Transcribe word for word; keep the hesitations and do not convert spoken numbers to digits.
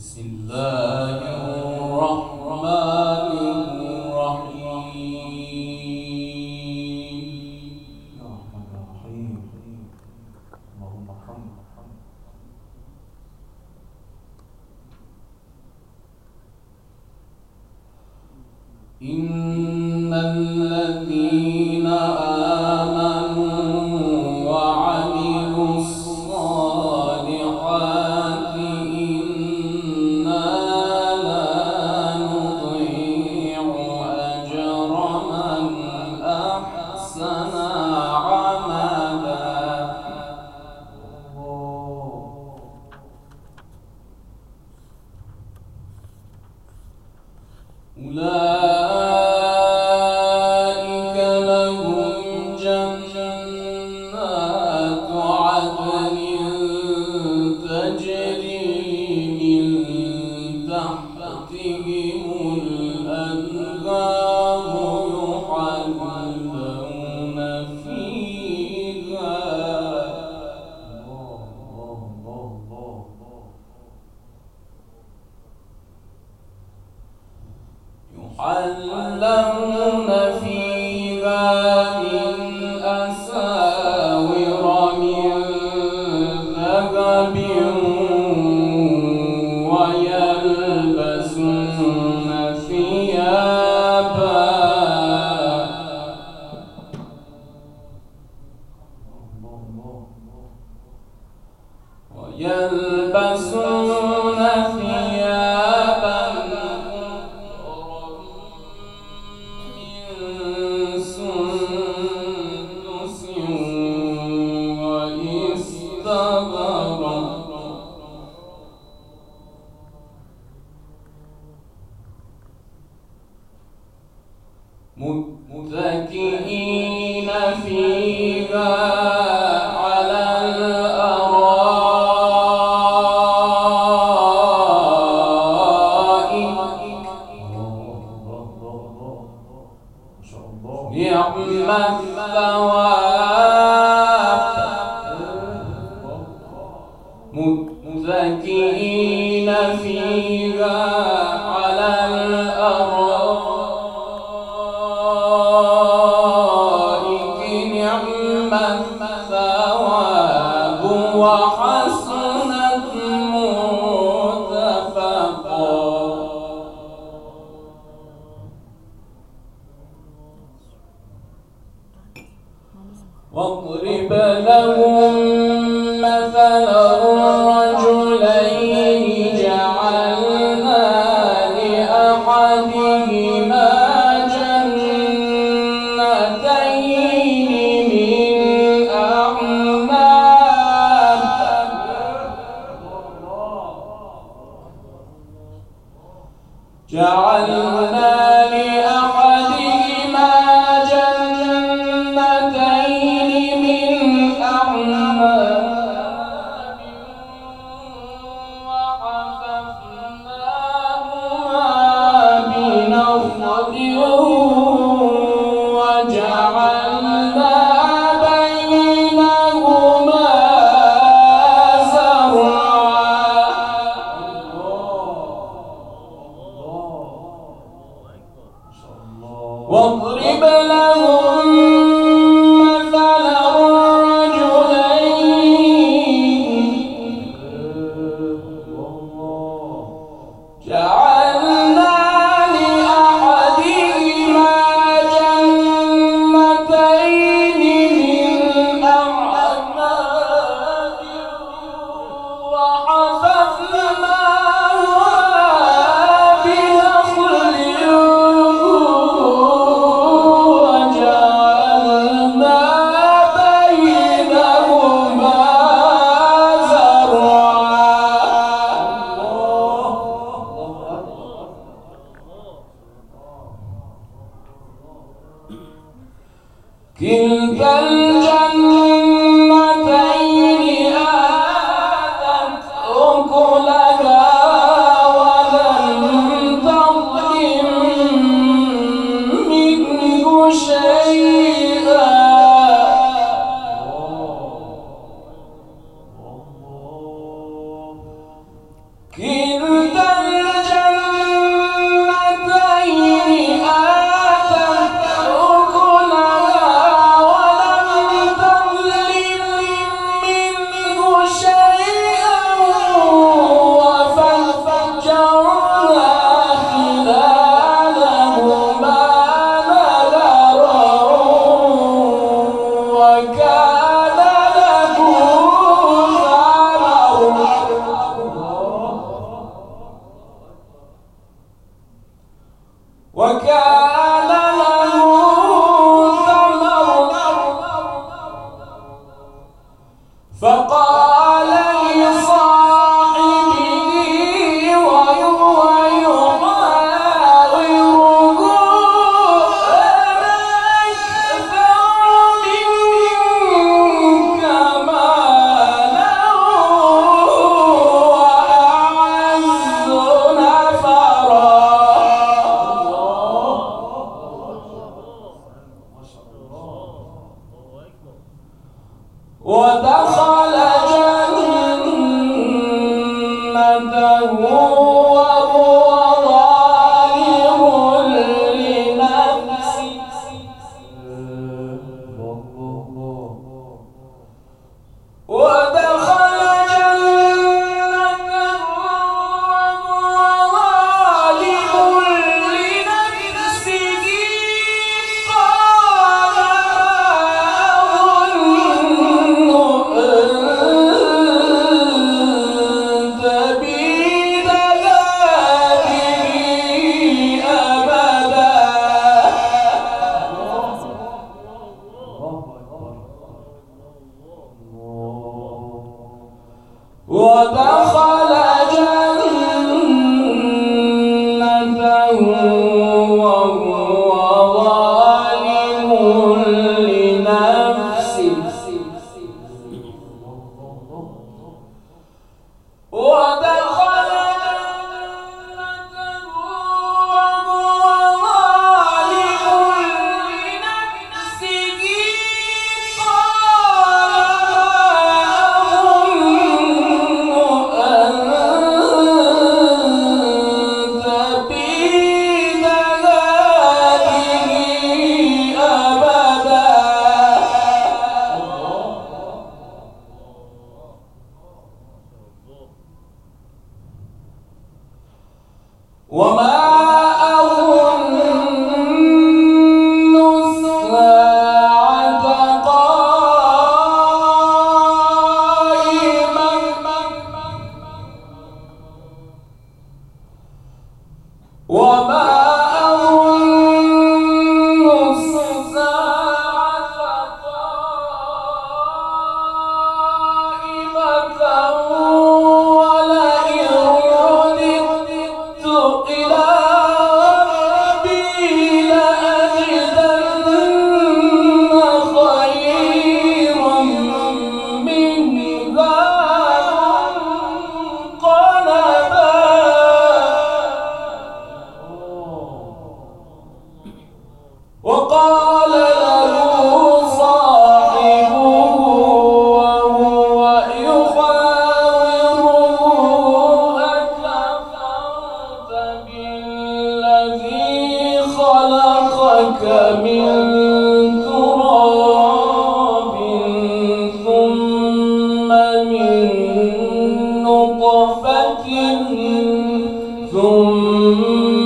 بسم الله الرحمن الرحيم. يا رحمن يا رحيم، اللهم ارحمنا. إن الذين آمنوا وعملوا الصالحات إنا لا نضيع أجر من أحسن عملا. أولئك لهم جنات عدن تجري من تحتهم الأنهار يحلون فيها يحلون فيها من أساور من ذهب ويلبسون ثيابا ويلبسون ثيابا متكئين فيها على الأرائك نعم الثواب متكئين فيها على الأرائك نعم الثواب وحسنت مرتفقا. واضرب لهم مثلا الرجلين جعلنا لأحدهما جنتين من أعناب جعلنا لأحدهما جنتين من أعناب وحففناهما بنخل وجعلنا بينهما زرعا. واضرب لهم مثلا الرجلين جعلنا لأحدهما جنتين من أعناب وحففناهما بنخل وجعلنا بينهما زرعا. كلتا الجنتين آتت أكلها ولم تظلم منه شيئا. كلتا ودخل جنته وهو ظالم لنفسه ودخل جنته وهو ظالم لنفسه وما أظن الساعة قائمة وما أظن الساعة قائمة وقال له صاحبه وهو يخاوره أكفرت بالذي خلقك من تراب ثم من نطفة ثم